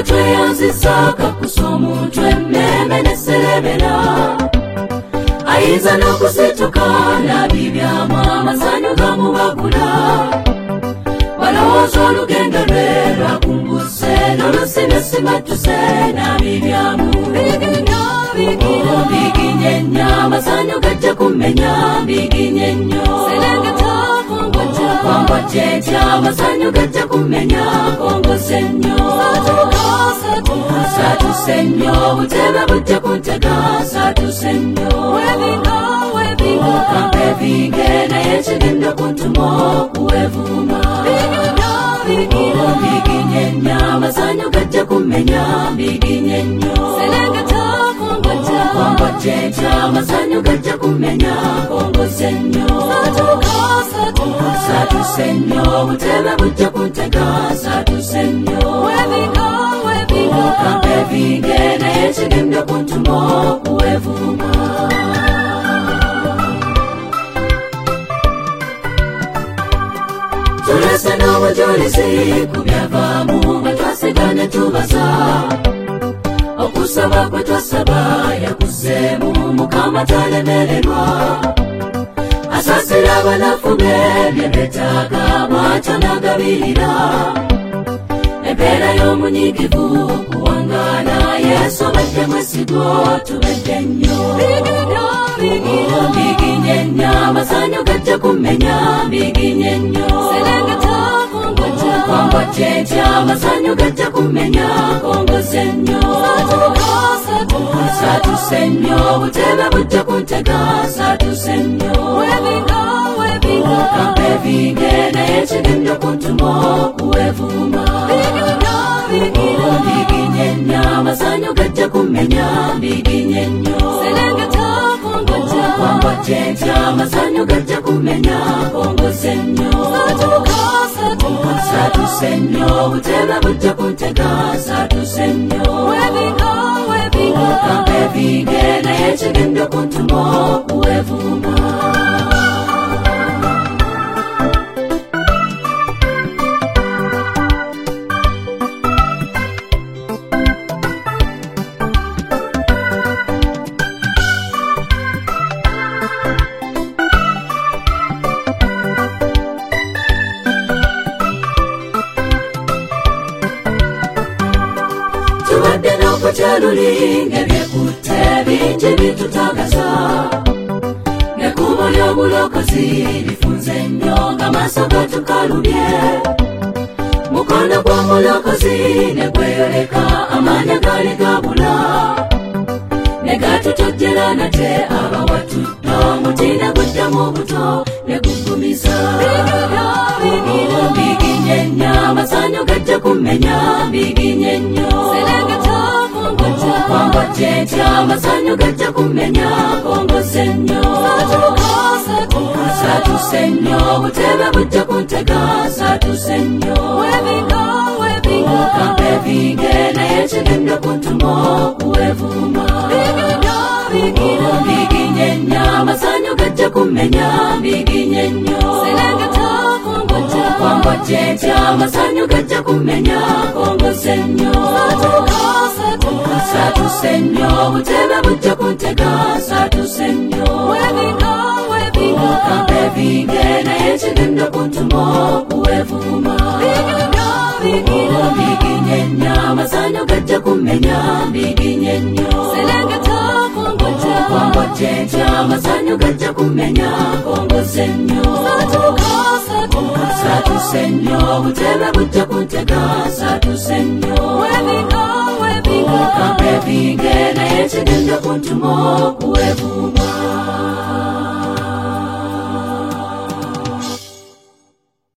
tweyanzisaka kusomutwe meme neserebera ayinza n'okusituka nabibyamu amasanyu gamubagula balowooza olugendo lwe lwakumbuse n'olusibye simatuse nabibyamu biginye nnyo amasanyu gajja kumenya biginye nnyo kwangwajja etya amasanyu gajja kumenya kongose nnyo saatuse nnyo obutebe bujja kuntega saatuse nnyo kampe binge naye kigenda kuntuma okuwevuuma biginye nnyo amasanyu gajja kumenya biginye nnyo kwangwajja etya amasanyu gajja kumenya kongose nnyo saatuse nnyo obutebe bujja kuntega saatuse nnyo kampe binge naye kigenda kuntuma okuwevuuma tulese n'obujulizi ku byavaamu bwe twasigane tubaza okusaba kwe twasaba yakuzeemu mukama talemererwa asasira abanafu be bye beetaaga bw'atyo n'agabirira empeera y'omunyigivu kuwangaala yesu badde mwesigo tubedde nnyo biginye nnyo amasanyu gajja kumenya biginye nnyo kwangwajja etya amasanyu gajja kumenya kongose nnyo saatuse nnyo obutebe bujja kuntega saatuse nnyo kampe binge naye kigenda kuntuma okuwevuuma biginye nnyo amasanyu gajja kumenya biginye nnyo kwangwajja etya amasanyu gajja kumenya kongose nnyo saatuse nnyo obutebe bujja kuntega saatuse nnyo kampe binge naye kigenda kuntuma okuwevuuma Lulinga byekutte bingi bitutagaza nekubo ly'obulokozi lifunze nnyo ng'amaaso gatukalubye mukono gw'omulokozi ne gweyoleka amaanyi gaali gabula ne gatutojjera nate abawatudde omutiina guddamu obuto ne gugumiza biginye nnyo amasanyu gajja kumenya biginye nnyo kwangwajja etya amasanyu gajja kumenya kongose nnyo saatuse nnyo obutebe bujja kuntega saatuse nnyo kampe binge naye kigenda kuntuma okuwevuuma biginye nnyo amasanyu gajja kumenya biginye nnyo kwangwajja etya amasanyu gajja kumenya kongose nnyo saatuse nnyo obutebe bujja kuntega saatuse nnyo kampe binge naye kigenda kuntuma okuwevuuma biginye nnyo amasanyu gajja kumenya biginye nnyo kwangwajja etya amasanyu gajja kumenya kongose nnyo saatuse nnyo obutebe bujja kuntega saatuse nnyo kampe binge naye kigenda kuntuma okuwevuuma